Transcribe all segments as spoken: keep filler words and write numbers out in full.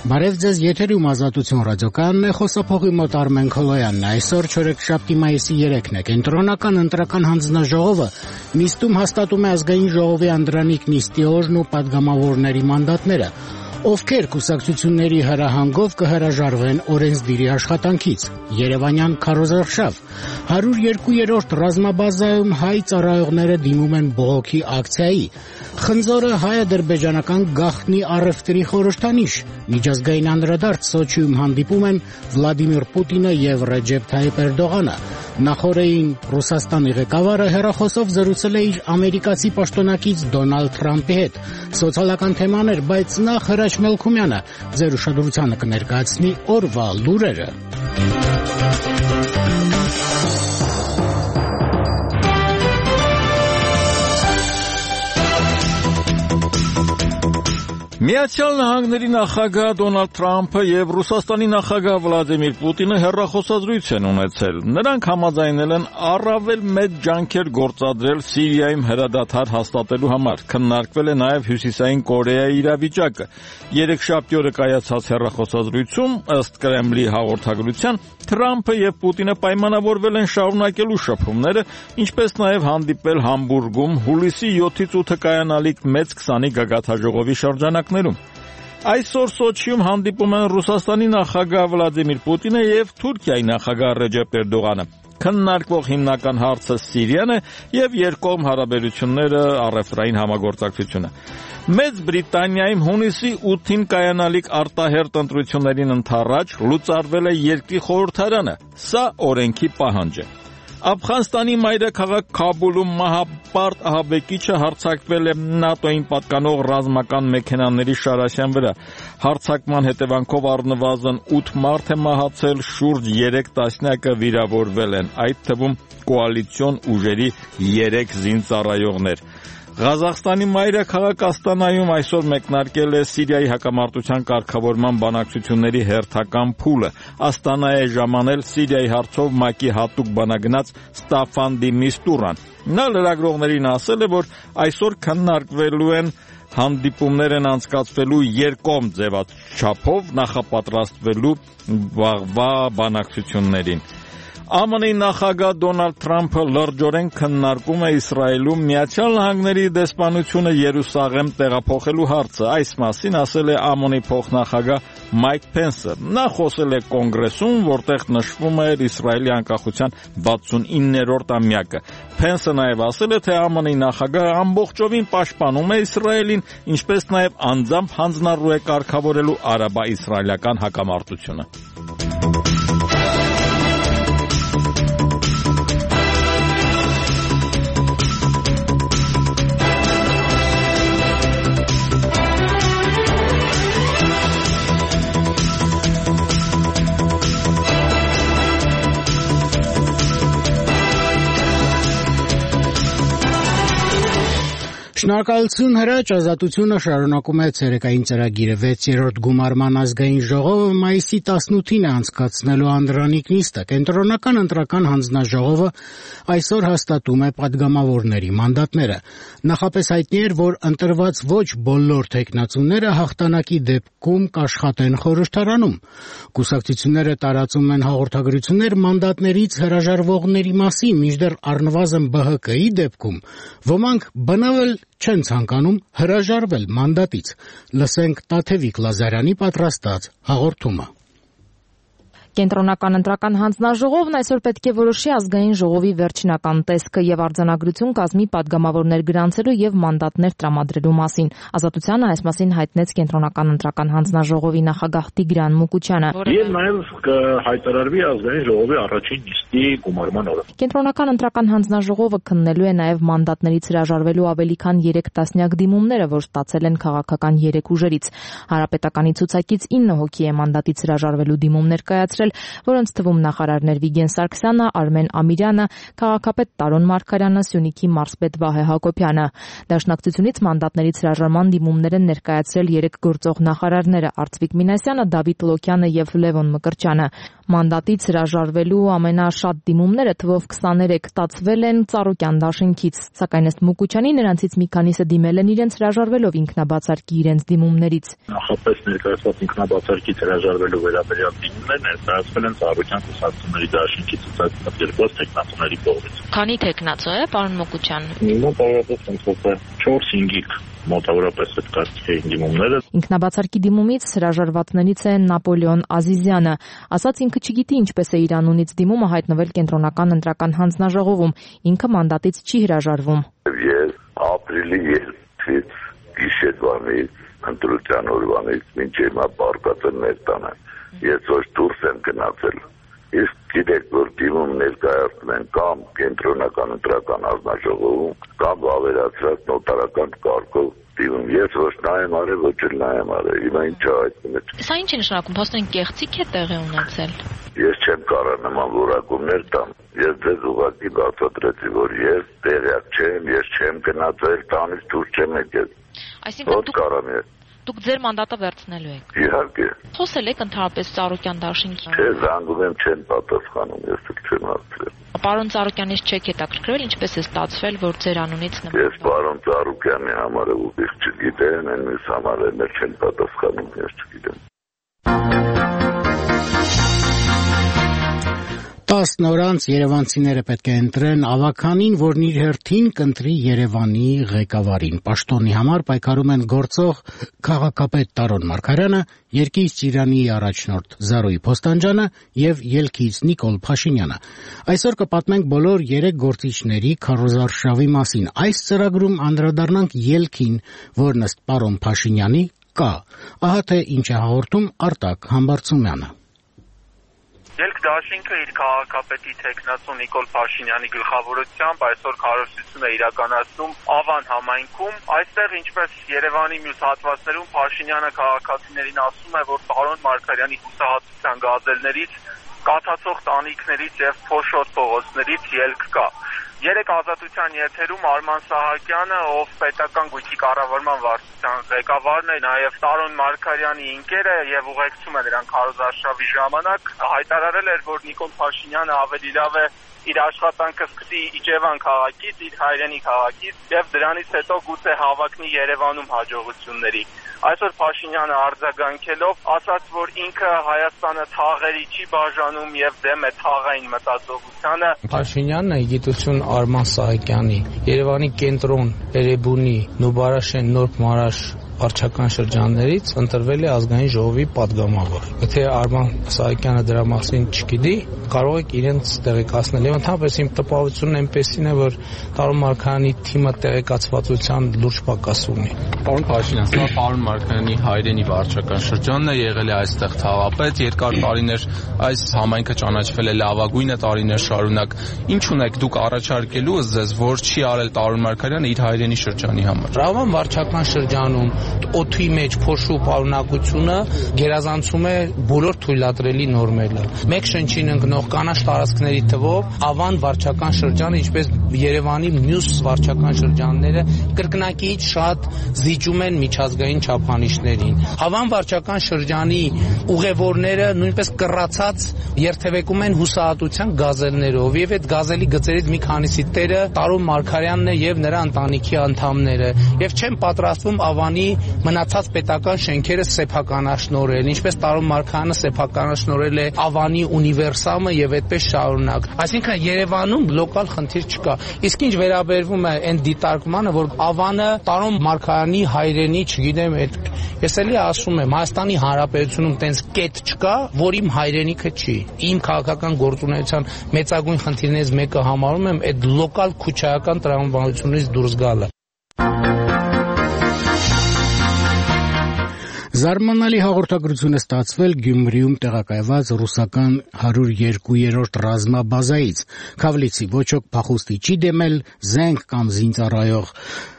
Բարև ձեզ, եթերում Ազատություն ռադիոկայանն է, խոսափողի մոտ Արմեն Քոլոյանն է։ Այսօր չորեքշաբթի մայիսի երեքն է։ Կենտրոնական ընտրական հանձնաժողովը նիստում հաստատում է ազգային ժողովի Անդրանիկ Նիստիօրն ու պատգամավորների մանդատները, ովքեր կուսակցությունների հրահանգով կհրաժարվեն օրենսդիրի աշխատանքից։ Երևանյան քարոզարշավ հարյուր երկու-րդ ռազմաբազայում հայ ծառայողները դիմում են բողոքի ակցիայի։ Խնձորը հայ-ադրբեջանական գաղտնի առևտրի խորհրդանիշ։ Միջազգային անդրադարձ Սոչիում հանդիպում են Վլադիմիր Պուտինը եւ Ռեջեփ Թայիփ Էրդողանը։ Նախորդին Ռուսաստանի ղեկավարը հեռախոսով զրուցել է իր ամերիկացի պաշտոնակից Դոնալդ Թրամփի հետ։ Սոցիալական թեմաներ, բայց նախ Հրաչ Մելքումյանը ձեր ուշադրությանը կներկայացնի օրվա լուրերը։ Միացյալ Նահանգների նախագահ Դոնալդ Թրամփը եւ Ռուսաստանի նախագահ Վլադիմիր Պուտինը հեռախոսազրույց են ունեցել։ Նրանք համաձայնել են առավել մեծ ջանքեր գործադրել Սիրիայում հրադադար հաստատելու համար։ Քննարկվել է նաեւ Հյուսիսային Կորեայի իրավիճակը։ Երեքշաբթի օրը կայացած հեռախոսազրույցում, ըստ Կրեմլի հաղորդագրության, Թրամփը եւ Պուտինը պայմանավորվել են շարունակելու շփումները, ինչպես նաեւ հանդիպել Համբուրգում հուլիսի յոթից ութը կայանալիք մեծ քսանի գագաթաժողովի շրջանակներում։ Այսօր Սոչիում հանդիպում են Ռուսաստանի նախագահ Վլադիմիր Պուտինը եւ Թուրքիայի նախագահ Ռեջեփ Էրդողանը։ Քննարկվող հիմնական հարցը Սիրիան է եւ երկկողմ հարաբերությունները, առևտրային համագործակցությունը։ Մեծ Բրիտանիայում հունիսի ութին կայանալիք արտահերտ ընտրություններին ընդառաջ լուծարվել է երկրի խորհրդարանը։ Սա օրենքի պահանջ է։ Աֆղանստանի մայրաքաղաք Քաբուլում մահապարտ ահաբեկիչը հարձակվել է ՆԱՏՕ-ին պատկանող ռազմական մեքենաների շարաշյան վրա։ Հարձակման հետևանքով առնվազն ութ մարդ է մահացել, շուրջ երեք տասնյակը վիրավորվել են, այդ թվում կոալիցիոն ուժերի երեք զինծառայողներ։ Ղազախստանի մայրաքաղաք Աստանայում այսօր մեկնարկել է Սիրիայի հակամարտության կարգավորման բանակցությունների հերթական փուլը։ Աստանա է ժամանել Սիրիայի հարցով ՄԱԿ-ի հատուկ բանագնաց Ստաֆան դի Միստուրան։ Նա լրագրողներին ասել է, որ այսօր քննարկվելու են հանդիպումներ են անցկացվելու երկկողմ ձևաչափով, նախապատրաստվելու վաղվա բանակցություններին։ ԱՄՆ-ի նախագահ Դոնալդ Թրամփը լրջորեն քննարկում է Իսրայելում Միացյալ Նահանգների դեսպանությունը Երուսաղեմ տեղափոխելու հարցը։ Այս մասին ասել է ԱՄՆ-ի փոխնախագահ Մայք Փենսը։ Նա խոսել է կոնգրեսում, որտեղ նշվում է Իսրայելի անկախության վաթսունիններորդ ամյակը։ Փենսը նաև ասել է, թե ԱՄՆ-ի նախագահը ամբողջովին պաշտպանում է Իսրայելին, ինչպես նաև անձամբ հանձնառու է կարգավորելու արաբա-իսրայելական հակամարտությունը։ Շնորհակալություն Հրաչ, Ազատությունը շարունակում է ցերեկային ծրագիրը։ վեցերորդ գումարման ազգային ժողովը մայիսի տասնութին է անցկացնելու Անդրանիկ նիստը։ Կենտրոնական ընտրական հանձնաժողովը այսօր հաստատում է պատգամավորների մանդատները։ Նախապես հայտնի էր, որ ընտրված ոչ բոլոր թեկնածուները հաղթանակի դեպքում կաշխատեն խորհրդարանում։ Կուսակցությունները տարածում են հաղորդագրություններ մանդատներից հրաժարվողների մասին, մինչդեռ առնվազն Բ Հ Կ-ի դեպքում ոմանք բնավել չեն ցանկանում հրաժարվել մանդատից։ Լսենք Տաթևիկ Լազարյանի պատրաստած հաղորդումը։ Կենտրոնական ընտրական հանձնաժողովն այսօր պետք է որոշի ազգային ժողովի վերջնական տեսքը եւ արձանագրություն կազմի պատգամավորներ գրանցելու եւ մանդատներ տրամադրելու մասին։ Ազատությանը այս մասին հայտնեց Կենտրոնական ընտրական հանձնաժողովի նախագահ Տիգրան Մուկուչյանը։ Եվ նաեւ կհայտարարվի ազգային ժողովի առաջին նիստի գումարման օրը։ Կենտրոնական ընտրական հանձնաժողովը քննելու է նաեւ մանդատներից հրաժարվելու ավելի քան երեք տասնյակ դիմումները, որ ստացել են քաղաքական երեք ուժերից։ Հանրապետականի ցուցակից ինը հոգի է մանդատից հրաժարվելու դիմումներ կայացրել, մասնակցել, որոնց թվում նախարարներ Վիգեն Սարգսյանը, Արմեն Ամիրյանը, քաղաքապետ Տարոն Մարգարյանը, Սյունիքի մարզպետ Վահե Հակոբյանը։ Դաշնակցությունից մանդատներից հրաժարման դիմումներ են ներկայացրել երեք գործող նախարարները՝ Արծվիկ Մինասյանը, Դավիթ Լոքյանը եւ Լևոն Մկրտչյանը։ Մանդատից հրաժարվելու ամենաշատ դիմումները թվով քսաներեք ստացվել են Ծառուկյան դաշինքից, սակայն ըստ Մուկուչյանի նրանցից մի քանիսը դիմել են իրենց հրաժարվելով ինքնաբացարկի իրենց դիմումներից։ Նախապես ներկայացված ինքնաբացարկից հրաժարվելու վերաբերյալ դիմումներ ներկայացվել են Ծառուկյան կուսակցությունների դաշինքից ցուցակցված տեխնացուների կողմից։ Քանի տեխնացու է, պարոն Մուկուչյան։ Մոտավորապես ընդհանրապես չորս հինգ մոտավորապես այդ կարգերի դիմումները։ Ինքնաբացարկի դիմումից հրաժարվածներից է Նապոլեոն Ազիզյանը, ասաց ինքը չգիտի ինչպես է իր անունից դիմումը հայտնվել կենտրոնական ընտրական հանձնաժողովում, ինքը մանդատից չի հրաժարվում։ Ես ապրիլի երկից գիշերվանից ընտրության օրվանից մինչև հիմա բարկած եմ մեր տանը։ Ես ոչ դուրս եմ գնացել։ Իսկ գիտեք, որ դիմում ներկայացնում են կամ կենտրոնական ընտրական հանձնաժողովում, կամ ավերացրած նոտարական կարգով դիմում։ Ես ոչ նայեմ արել, ոչ էլ նայեմ արել։ Հիմա ինչա այդտեղ։ Սա ինչ է նշանակում, փաստորեն կեղծիք է տեղի ունեցել։ Ես չեմ կարող նման որակումներ տամ։ Ես ձեզ ուղղակի բացատրեցի, որ ես տեղյակ չեմ, ես չեմ գնացել, տանից դուրս չեմ եկել։ Այսինքն դուք Դուք ձեր մանդատը վերցնելու եք։ Իհարկե։ Խոսել եք ընդհանրապես Ծառուկյան դաշինքի։ Չէ, զանգում եմ, չեն պատասխանում, ես էլ չեմ ասել։ Պարոն Ծառուկյանից չեք հետաքրքրվել, ինչպես է ստացվել, որ ձեր անունից նման։ Ես պարոն Ծառուկյանի համար ուղիղ չգիտեմ, այն մյուս համարերն էլ չեն պատասխանում, ես չգիտեմ։ տասն օր անց երևանցիները պետք է ընտրեն ավականին, որն իր հերթին կընտրի Երևանի ղեկավարին։ Պաշտոնի համար պայքարում են գործող քաղաքապետ Տարոն Մարգարյանը, Երկիր Ծիրանի առաջնորդ Զարուհի Փոստանջյանը եւ ելքից Նիկոլ Փաշինյանը։ Այսօր կպատմենք բոլոր երեք գործիչների քարոզարշավի մասին։ Այս ծրագրում անդրադառնանք ելքին, որն ըստ պարոն Փաշինյանի կա։ Ահա թե ինչ է հաղորդում Արտակ Համբարձումյանը։ Ելք դաշինքը իր քաղաքապետի տեխնացու Նիկոլ Փաշինյանի գլխավորությամբ այսօր քարոզություն է իրականացնում Ավան համայնքում։ Այստեղ, ինչպես Երևանի մյուս հատվածներում, Փաշինյանը քաղաքացիներին ասում է, որ Տարոն Մարգարյանի հուսահատության գազելներից, կաթացող տանիքներից եւ փոշոտ փողոցներից ելք կա։ Երեք ազատության եթերում Արման Սահակյանը, ով պետական գույքի կառավարման վարչության ղեկավարն է, նաև Տարոն Մարգարյանի ընկերը եւ ուղեկցում է նրան քարոզարշավի ժամանակ, հայտարարել էր, որ Նիկոլ Փաշինյանը ավելի լավ է իր աշխատանքը սկսի Իջևան քաղաքից, իր հայրենի քաղաքից եւ դրանից հետո գուցե հավակնի Երևանում հաջողությունների։ Այսօր Փաշինյանը արձագանքելով ասաց, որ ինքը Հայաստանը թաղերի չի բաժանում եւ դեմ է թաղային մտածողությանը։ Փաշինյանն է գիտություն Արման Սահակյանի, Երևանի կենտրոն, Էրեբունի, Նուբարաշեն, Նորբ Մարաշ վարչական շրջաններից ընտրվել է ազգային ժողովի падգամավոր։ Եթե Արման Սահակյանը դրա մասին չգիտի, կարող եք իրենց տեղեկացնել։ Եվ ընդհանրապես իմ տպավորությունն այնպեսին է, որ Տարոն Մարգարյանի թիմը տեղեկացվածության լուրջ պակաս ունի։ Պարոն Փաշինյան, սա պարոն Մարգարյանի հայրենի վարչական շրջանն է, եղել է այստեղ թաղապետ, երկար տարիներ այս համայնքը ճանաչվել է լավագույնը տարիներ շարունակ։ Ինչ ունեք դուք առաջարկելու ըստ ձեզ, որ չի արել Տարոն Մարգարյանը իր հայրենի շրջանի համար։ Ռավան վարչական շրջանում օդի մեջ փոշու պարունակությունը գերազանցում է բոլոր թույլատրելի նորմերը։ Մեկ շնչին ընկնող կանաչ տարածքների թվով Ավան վարչական շրջանը, ինչպես Երևանի մյուս վարչական շրջանները, կրկնակիից շատ զիջում են միջազգային չափանիշներին։ Ավան վարչական շրջանի ուղևորները նույնպես կռացած երթևեկում են հուսահատության գազելներով, եւ այդ գազելի գծերից մի քանիսի տերը Տարոն Մարգարյանն է եւ նրա ընտանիքի անդամները, եւ չեն պատրաստվում Ավանի մնացած պետական շենքերը սեփականաշնորհել, ինչպես Տարոն Մարգարյանը սեփականաշնորհել է Ավանի ունիվերսամը եւ այդպես շարունակ։ Այսինքն Երևանում լոկալ խնդիր չկա։ Իսկ ինչ վերաբերվում է այն դիտարկմանը, որ Ավանը Տարոն Մարգարյանի հայրենի, չգիտեմ, այդ ես էլի ասում եմ, Հայաստանի Հանրապետությունում տենց կետ չկա, որ իմ հայրենիքը չի։ Իմ քաղաքական գործունեության մեծագույն խնդիրներից մեկը համարում եմ այդ լոկալ քուչայական տրամաբանությունից դուրս գալը։ Զարմանալի հաղորդագրություն է ստացվել Գյումրիում տեղակայված ռուսական հարյուր երկու-րդ ռազմաբազայից։ Քավլիցի ոչ ոք փախուստի չի դեմել, զենք կամ զինծառայող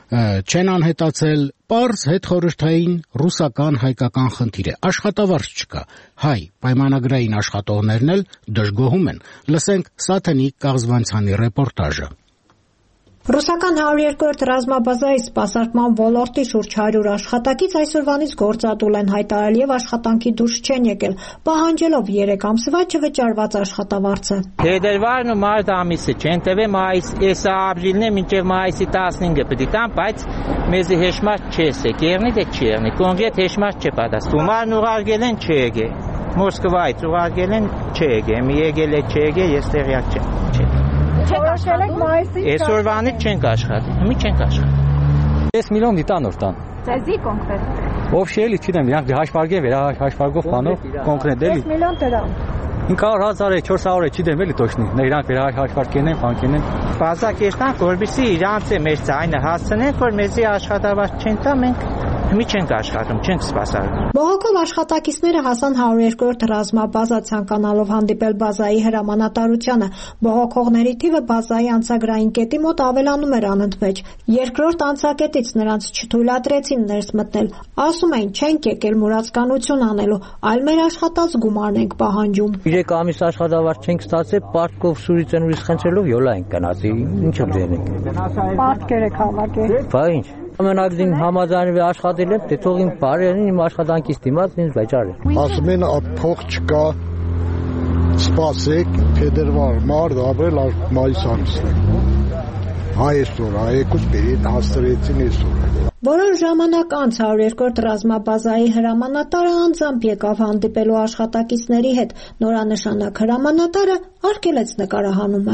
Չեն անհետացել պարզ հետխորհրդային ռուսական հայկական խնդիր է, աշխատավարձ չկա, հայ պայմանագրային աշխատողներն էլ դժգոհում են, լսենք Սաթենիկ Կաղզվանցյանի ռեպորտաժը։ Ռուսական հարյուր երկրորդ ռազմաբազայի սպասարկման ոլորտի շուրջ հարյուր աշխատակից այսօրվանից գործադուլ են հայտարարել եւ աշխատանքի դուրս չեն եկել, պահանջելով երեք ամսվա չվճարված աշխատավարձը։ Փետրվարն ու մարտ ամիսը չեն տվել, մայիս էսա ապրիլն է մինչեւ մայիսի տասնհինգը պետք է տան, բայց մեզի հեշմաշ չես է, կերնի դե չերնի, կոնկրետ հեշմաշ չպատասխան։ Գումարն ուղարկել են չեգե, Մոսկվայից ուղարկել են չեգե, մի եկել է չեգե, ես տեղյակ չեմ։ Որոշել եք մայիսի Այսօրվանից չենք աշխատի, հիմի չենք աշխատի։ Ես միլիոն դիտան օրտան։ Ձեզի կոնկրետ։ Ով շելի չիտեմ, իրանք հաշվարկեն վրա հաշվարկով բանով կոնկրետ էլի։ Ես միլիոն դրամ։ ինքան հազար է, չորս հարյուր է, չիտեմ էլի точно։ Նա իրանք վրա հաշվարկեն են, բանկեն են։ Բազակերտան, որպեսզի իրանց է մեր ձայնը հասցնենք, որ մեզի աշխատավարձ չեն տա, մենք Հիմի չենք աշխատում, չենք սպասարկում։ Բողոքով աշխատակիցները հասան հարյուր երկրորդ ռազմաբազա ցանկանալով հանդիպել բազայի հրամանատարությանը։ Բողոքողների թիվը բազայի անցագրային կետի մոտ ավելանում էր անընդմեջ։ Երկրորդ անցակետից նրանց չթույլատրեցին ներս մտնել։ Ասում էին, չենք եկել մուրացկանություն անելու, այլ մեր աշխատած գումարն ենք պահանջում։ Երեք ամիս աշխատավարձ չենք ստացել, պարտքով սուրից են ուրիշ խնդրելով յոլա ենք գնացի, ինչը դենենք։ Պարտքեր եք հավաքել։ Բա ինչ։ Ամենագին համաձայնվել աշխատել եմ, թե թող իմ բարերին իմ աշխատանքից դիմաց ինձ վճարել։ Ասում են փող չկա, սպասեք, փետրվար, մարտ, ապրիլ, մայիս ամիսն է։ Այսօր, այեկուց բերին հաստրեցին այսօր։ Որոշ ժամանակ անց հարյուր երկրորդ ռազմաբազայի հրամանատարը անձամբ եկավ հանդիպելու աշխատակիցների հետ։ Նորանշանակ հրամանատարը արգելեց նկարահանումը։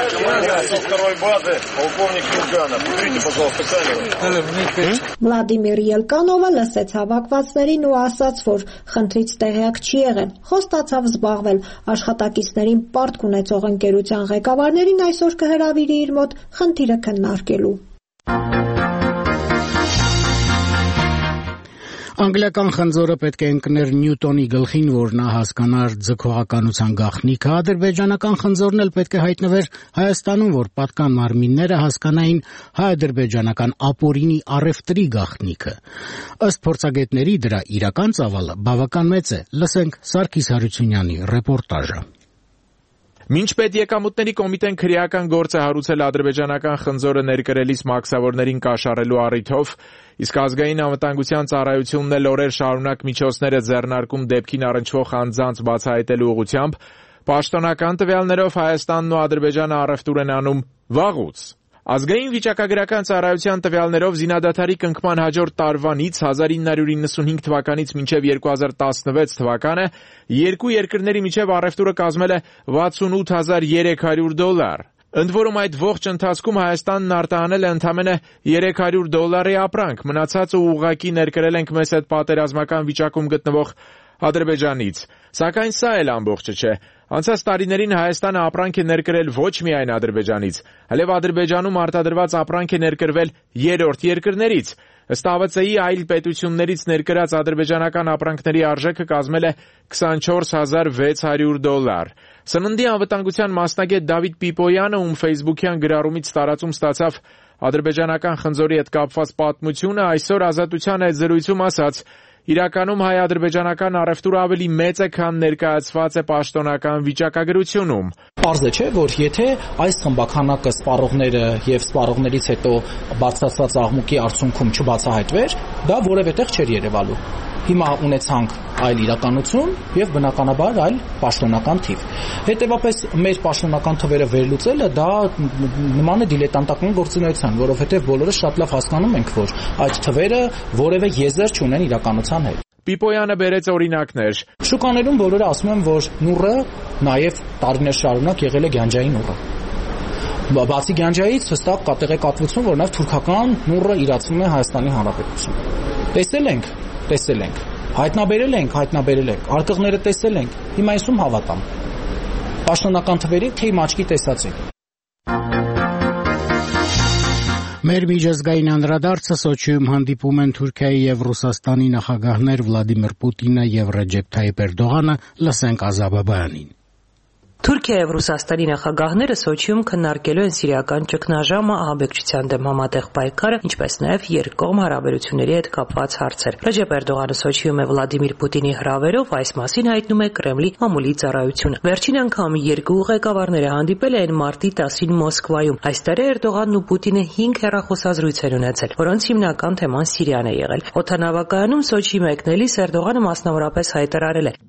Վլադիմիր Ելկանովը լսեց հավաքվածներին ու ասաց, որ խնդրից տեղյակ չի եղել, խոստացավ զբաղվել։ Աշխատակիցներին պարտք ունեցող ընկերության ղեկավարներին այսօր կհրավիրի իր մոտ խնդիրը քննարկելու։ Անգլիական խնձորը պետք է ընկներ Նյուտոնի գլխին, որ նա հասկանար ձգողականության գաղտնիքը, ադրբեջանական խնձորն էլ պետք է հայտնվեր Հայաստանում, որ պատկան մարմինները հասկանային հայ-ադրբեջանական ապօրինի առևտրի գաղտնիքը։ Ըստ փորձագետների դրա իրական ծավալը բավական մեծ է։ Լսենք Սարգիս Հարությունյանի ռեպորտաժը։ Մինչ պետեկամուտների կոմիտեն քրեական գործ է հարուցել ադրբեջանական խնձորը ներկրելիս մաքսավորներին կաշառելու առիթով, իսկ ազգային անվտանգության ծառայությունն էլ օրեր շարունակ միջոցներ է ձեռնարկում դեպքին առնչվող անձանց բացահայտելու ուղղությամբ, պաշտոնական տվյալներով Հայաստանն ու Ադրբեջանը առևտուր են անում վաղուց։ Ազգային վիճակագրական ծառայության տվյալներով զինադադարի կնքման հաջորդ տարվանից հազար ինը հարյուր իննսունհինգ թվականից մինչև երկու հազար տասնվեց թվականը երկու երկրների միջև առևտուրը կազմել է վաթսունութ հազար երեք հարյուր դոլար։ Ընդ որում այդ ողջ ընթացքում Հայաստանն արտահանել է ընդամենը երեք հարյուր դոլարի ապրանք, մնացածը ուղղակի ներկրել ենք մեզ հետ պատերազմական վիճակում գտնվող Ադրբեջանից։ Սակայն սա էլ ամբողջը չէ։ Անցած տարիներին Հայաստանը ապրանք է ներկրել ոչ միայն Ադրբեջանից, այլև Ադրբեջանում արտադրված ապրանք է ներկրվել երրորդ երկրներից։ Ըստ ա վը ցե-ի այլ պետություններից ներկրած ադրբեջանական ապրանքների արժեքը կազմել է քսանչորս հազար վեց հարյուր դոլար։ Սննդի անվտանգության մասնագետ Դավիթ Պիպոյանը, ում ֆեյսբուքյան գրառումից տարածում ստացավ ադրբեջանական խնձորի հետ կապված պատմությունը, այսօր Ազատության հետ զրույցում ասաց. Իրականում հայ-ադրբեջանական առևտուրը ավելի մեծ է, քան ներկայացված է պաշտոնական վիճակագրությունում։ Պարզ է, չէ, որ եթե այս խմբականակը սպառողները եւ սպառողներից հետո բացասված աղմուկի արդյունքում չբացահայտվեր, դա որևէ տեղ չէր երևալու։ Հիմա ունեցանք այլ իրականություն եւ բնականաբար այլ պաշտոնական թիվ։ Հետևաբար մեր պաշտոնական թվերը վերլուծելը դա նման է դիլետանտական գործունեության, որովհետեւ բոլորը շատ լավ հասկանում ենք, որ այդ թվերը որևէ եզր չունեն իրականության հետ։ Պիպոյանը բերեց օրինակներ։ Շուկաներում բոլորը ասում են, որ նուռը նաեւ տարիներ շարունակ եղել է գանջային նուռը։ Բացի գանջայից հստակ կատեղեկատվություն, որ նաեւ թուրքական նուռը իրացվում է Հայաստանի Հանրապետությունում։ Տեսել ենք, տեսել ենք, հայտնաբերել ենք, հայտնաբերել ենք, արկղները տեսել ենք, հիմա այսում հավատամ։ Պաշտոնական թվերի թե իմ աչքի տեսածին։ Մեր միջազգային անդրադարձը Սոչիում հանդիպում են Թուրքիայի եւ Ռուսաստանի նախագահներ Վլադիմիր Պուտինը եւ Ռեջեփ Թայիպ Էրդողանը, լսենք Ազա Բաբայանին։ Թուրքիա եւ Ռուսաստանի նախագահները Սոչիում քննարկելու են սիրիական ճգնաժամը, ահաբեկչության դեմ համատեղ պայքարը, ինչպես նաեւ երկկողմ հարաբերությունների հետ կապված հարցեր։ Ռեջեփ Էրդողանը Սոչիում է Վլադիմիր Պուտինի հրավերով այս մասին հայտնում է Կրեմլի մամուլի ծառայությունը։ Վերջին անգամ երկու ղեկավարները հանդիպել են մարտի տասին Մոսկվայում։ Այս տարի Էրդողանն ու Պուտինը հինգ հեռախոսազրույց են ունեցել, որոնց հիմնական թեման Սիրիան է եղել։ Օդանավակայանում Սոչի մեկնելիս Էրդողանը մասնավորապես հայտարարել է.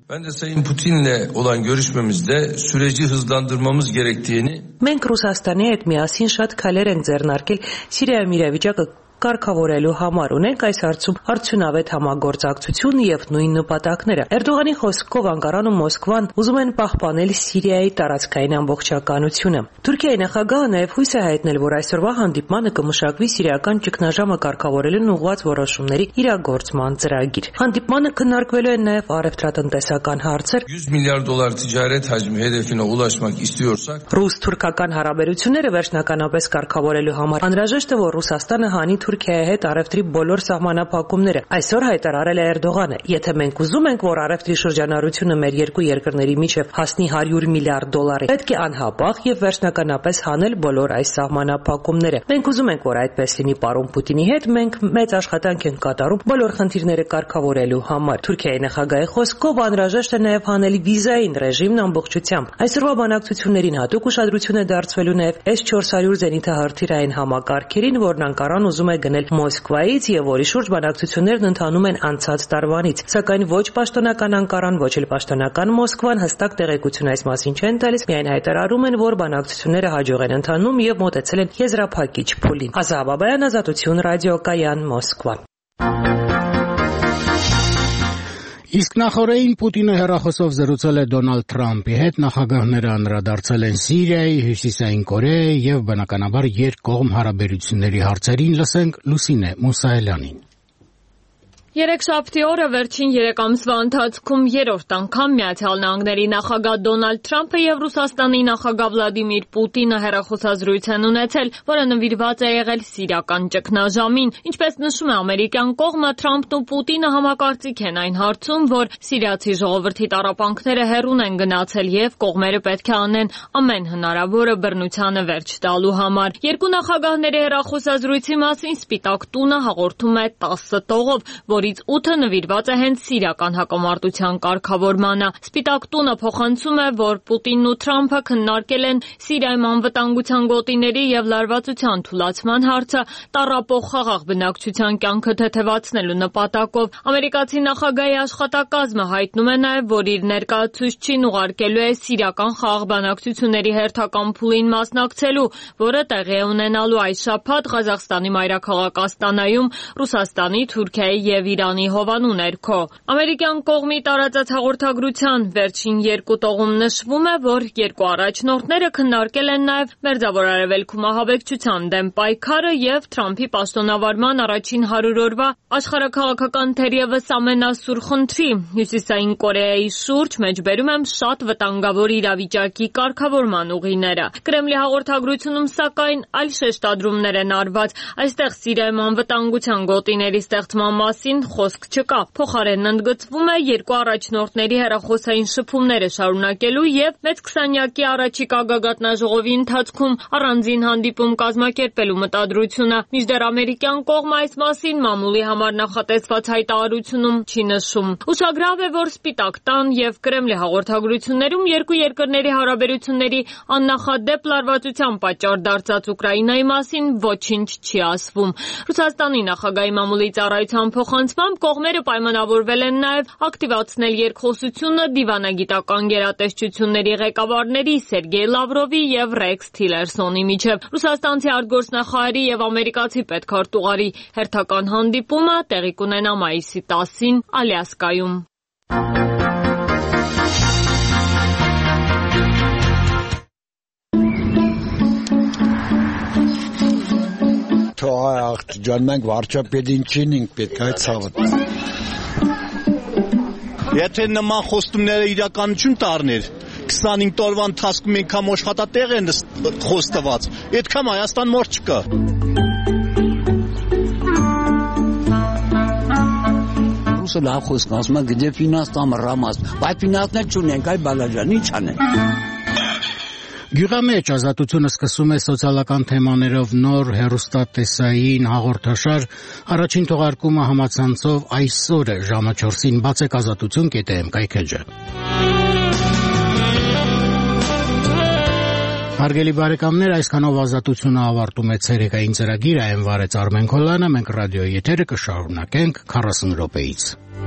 Մենք Ռուսաստանի հետ միասին շատ քայլեր ենք ձեռնարկել Սիրիայում իրավիճակը կարգավորելու համար, ունենք այս հարցում արդյունավետ համագործակցություն եւ նույն նպատակները։ Էրդողանի խոսքով Անկարան ու Մոսկվան ուզում են պահպանել Սիրիայի տարածքային ամբողջականությունը։ Թուրքիայի նախագահը նաեւ հույս է հայտնել, որ այսօրվա հանդիպմանը կմշակվի սիրիական ճգնաժամը կարգավորելուն ուղղված որոշումների իրագործման ծրագիր։ Հանդիպմանը քննարկվելու են նաեւ առևտրատնտեսական հարցեր։ Ռուս-թուրքական հարաբերությունները վերջնականապես կարգավորելու համար անհրաժեշտ է, որ Ռուսաստանը հանի Թուրքիայի հետ առևտրի բոլոր սահմանափակումները։ Այսօր հայտարարել է Էրդողանը. Եթե մենք ուզում ենք, որ առևտրի շրջանառությունը մեր երկու երկրների միջև հասնի հարյուր միլիարդ դոլարի, պետք է անհապաղ եւ վերջնականապես հանել բոլոր այս սահմանափակումները։ Մենք ուզում ենք, որ այդպես լինի պարոն Պուտինի հետ, մենք մեծ աշխատանք ենք կատարում բոլոր խնդիրները կարգավորելու համար։ Թուրքիայի նախագահի խոսքով անհրաժեշտ է նաեւ հանել վիզային ռեժիմն ամբողջությամբ։ Այսօրվա բանակցություններին հատուկ ուշադրություն է դարձվելու նաեւ էս չորս հարյուր զենիթահրթիռային համակարգերին, որն Անկարան ուզում է գնել Մոսկվայից եւ որի շուրջ բանակցություններն ընթանում են անցած տարվանից, սակայն ոչ պաշտոնական Անկարան, ոչ էլ պաշտոնական Մոսկվան հստակ տեղեկություն այս մասին չեն տալիս, միայն հայտարարում են, որ բանակցությունները հաջող են ընթանում եւ մոտեցել են եզրափակիչ փուլին։ Ազա Բաբայան, Ազատություն, ռադիոկայան, Մոսկվա։ Իսկ նախորդին Պուտինը հեռախոսով զրուցել է Դոնալդ Թրամփի հետ, նախագահները անդրադարձել են Սիրիայի, Հյուսիսային Կորեայի եւ բնականաբար երկկողմ հարաբերությունների հարցերին, լսենք Լուսինե Մուսայելյանին։ Երեքշաբթի օրը վերջին երեք ամսվա ընթացքում երրորդ անգամ Միացյալ Նահանգների նախագահ Դոնալդ Թրամփը եւ Ռուսաստանի նախագահ Վլադիմիր Պուտինը հեռախոսազրույց են ունեցել, որը նվիրված է եղել սիրիական ճգնաժամին։ Ինչպես նշում է ամերիկյան կողմը, Թրամփն ու Պուտինը համակարծիք են այն հարցում, որ սիրիացի ժողովրդի տառապանքները հեռուն են գնացել եւ կողմերը պետք է անեն ամեն հնարավորը բռնությանը վերջ տալու համար։ Երկու նախագահների հեռախոսազրույցի մասին Սպիտակ տունը հաղորդում է տասը տողով, որ ութը նվիրված է հենց սիրիական հակամարտության կարգավորմանը։ Սպիտակ տունը փոխանցում է, որ Պուտինն ու Թրամփը քննարկել են Սիրիայում անվտանգության գոտիների եւ լարվածության թուլացման հարցը տառապող խաղաղ բնակչության կյանքը թեթևացնելու նպատակով։ Ամերիկացի նախագահի աշխատակազմը հայտնում է նաեւ, որ իր ներկայացուցչին ուղարկելու է սիրիական խաղաղ բնակչությունների հերթական փուլին մասնակցելու, որը տեղի է ունենալու այս շաբաթ Ղազախստանի մայրաքաղաք Աստանայում, Ռուսաստանի, Թուրքիայի եւ Իրանի հովանու ներքո։ Ամերիկյան կողմի տարածած հաղորդագրության վերջին երկու տողում նշվում է, որ երկու առաջնորդները քննարկել են նաև Մերձավոր Արևելքում ահաբեկչության դեմ պայքարը եւ Թրամփի պաշտոնավարման առաջին հարյուր օրվա աշխարհաքաղաքական թերևս ամենասուր խնդրի՝ Հյուսիսային Կորեայի շուրջ մեջբերում եմ շատ վտանգավոր իրավիճակի կարգավորման ուղիները։ Կրեմլի հաղորդագրությունում սակայն այլ շեշտադրումներ են արված։ Այստեղ Սիրիայում անվտանգության գոտիների ստեղծման մասին խոսք չկա։ Փոխարենն ընդգծվում է երկու առաջնորդների հեռախոսային շփումները շարունակելու եւ մեծ քսանյակի առաջիկա գագաթնաժողովի ընթացքում առանձին հանդիպում կազմակերպելու մտադրությունը։ Մինչդեռ ամերիկյան կողմը այս մասին մամուլի համար նախատեսված հայտարարությունում չի նշում։ Ուշագրավ է, որ Սպիտակ տան եւ Կրեմլի հաղորդագրություններում երկու երկրների հարաբերությունների աննախադեպ լարվածության պատճառ դարձած Ուկրաինայի մասին ոչինչ չի ասվում։ Ռուսաստանի նախագահի մամուլի ծառայության փոխանցմամբ կողմերը պայմանավորվել են նաև ակտիվացնել երկխոսությունը դիվանագիտական գերատեսչությունների ղեկավարների Սերգեյ Լավրովի եւ Ռեքս Թիլերսոնի միջև։ Ռուսաստանցի արտգործնախարարի եւ ամերիկացի պետքարտուղարի հերթական հանդիպումը տեղի կունենա մայիսի տասին Ալյասկայում։ Թող աղջան մենք վարչապետին չինենք, պետք է ցավը։ Եթե նման խոստումները իրականություն դառներ, քսանհինգ տարվա ընթացքում անգամ աշխատատեղ են խոստված, այդքան Հայաստան մոր չկա։ Ռուսը լավ խոսք ասում է, գիտե ֆինանս տամ ռամաս, բայց ֆինանսներ չունենք, այ բալաջան, ի՞նչ անենք։ Գյուղամեջ ազատությունը սկսում է սոցիալական թեմաներով նոր հեռուստատեսային հաղորդաշար, առաջին թողարկումը համացանցով այսօր է ժամը չորսին, բացեք ազատություն կետ եմ կայքեջը։ Հարգելի բարեկամներ, այսքանով ազատությունը ավարտում է ցերեկային ծրագիրը, այն վարեց Արմեն Քոլյանը, մենք ռադիոյի եթերը կշարունակենք քառասուն րոպեից։